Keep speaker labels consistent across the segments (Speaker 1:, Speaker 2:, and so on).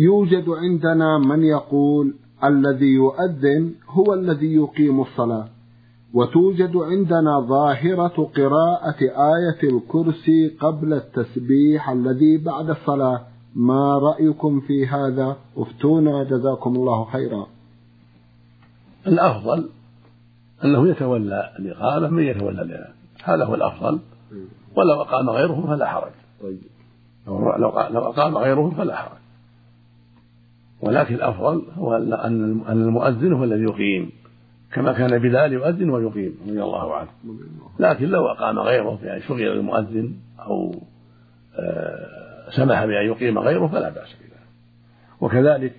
Speaker 1: يوجد عندنا من يقول الذي يؤذن هو الذي يقيم الصلاة، وتوجد عندنا ظاهرة قراءة آية الكرسي قبل التسبيح الذي بعد الصلاة. ما رأيكم في هذا؟ افتونا جزاكم الله خيرا.
Speaker 2: الأفضل أنه يتولى الإقامة من يتولى الإمام، هذا هو الأفضل، ولو أقام غيره فلا حرج. لو أقام غيره فلا حرج، ولكن الأفضل هو أن المؤذن هو الذي يقيم، كما كان بلال يؤذن ويقيم رضي الله عنه. لكن لو أقام غيره يعني شغل المؤذن أو سمح بأن يقيم غيره فلا بأس بذلك. وكذلك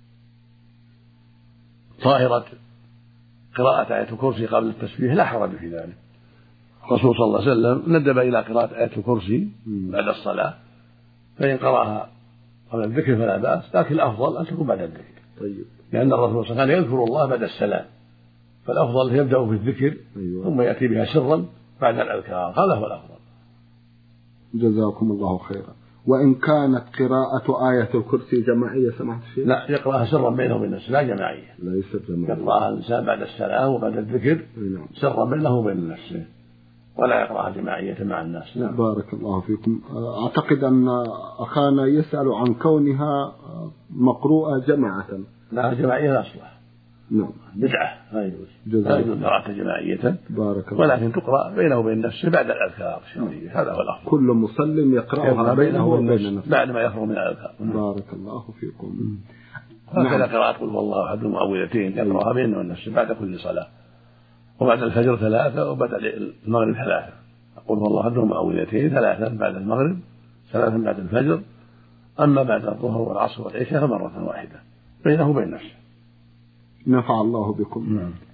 Speaker 2: ظاهرة قراءة آية الكرسي قبل التسبيح لا حرج في ذلك. الرسول صلى الله عليه وسلم ندب إلى قراءة آية الكرسي بعد الصلاة، فإن قرأها قبل الذكر فلا بأس، لكن الأفضل أن تكون بعد الذكر. لأن الرسول صلى الله عليه وسلم يذكر الله بعد السلام، فالأفضل يبدأ بالذكر ثم يأتي بها سرا بعد الأذكار، هذا هو الأفضل.
Speaker 1: جزاكم الله خيرا. وإن كانت قراءة آية الكرسي جماعية سمعت فيه؟
Speaker 2: لا، يقرأها سرا بينه وبين الناس، لا جماعية.
Speaker 1: ليست جماعية،
Speaker 2: يقرأها الإنسان بعد السلام وبعد الذكر سرا بينه وبين نفسه، ولا يقرأها جماعية مع الناس.
Speaker 1: نعم. بارك الله فيكم. أعتقد أن أخانا يسأل عن كونها مقروءة جماعة.
Speaker 2: لا، جماعية لا أصلح.
Speaker 1: نعم،
Speaker 2: بدعة، لا يجوز قراءة جماعية، ولكن تقرأ بينه وبين نفسه بعد الأذكار الشرعية، هذا هو الأفضل.
Speaker 1: كل مسلم يقرأها بينه وبين نفسه
Speaker 2: بعد ما يفرغ من الأذكار.
Speaker 1: بارك الله فيكم.
Speaker 2: هكذا قراءة قل هو الله أحد المعوذتين يقرأها بينه وبين نفسه بعد كل صلاة، وبعد الفجر 3 وبعد المغرب 3. قل هو الله أحد المعوذتين 3 بعد المغرب، 3 بعد الفجر، أما بعد الظهر والعصر والعشاء فمرة واحدة بينه وبين نفسه.
Speaker 1: نفع الله بكم.